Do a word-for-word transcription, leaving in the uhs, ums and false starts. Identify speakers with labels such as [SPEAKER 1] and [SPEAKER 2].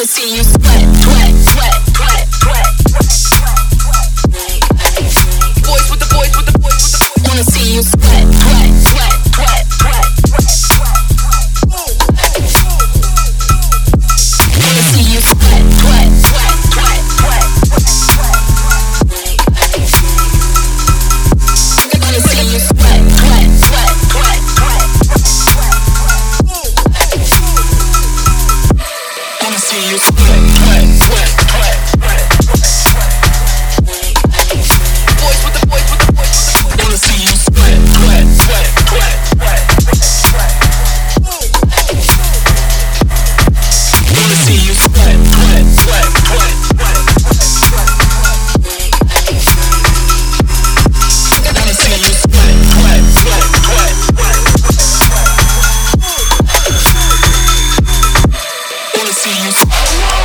[SPEAKER 1] Wanna see you sweat, sweat, sweat, sweat, sweat. Boys with the boys with the boys with the boys. Wanna see you sweat, sweat, sweat, sweat, sweat. Wanna see you sweat, sweat, sweat, sweat, sweat. Wanna see you sweat, sweat, sweat, sweat, sweat. Wanna see you sweat, sweat, sweat, sweat, sweat. Boys with the boys with the boys with the boys. Wanna see you sweat, sweat, sweat, sweat, sweat, sweat. Wanna see you sweat, sweat, sweat, sweat, sweat. Wanna see you sweat, sweat, sweat, sweat, sweat. Wanna see you sweat.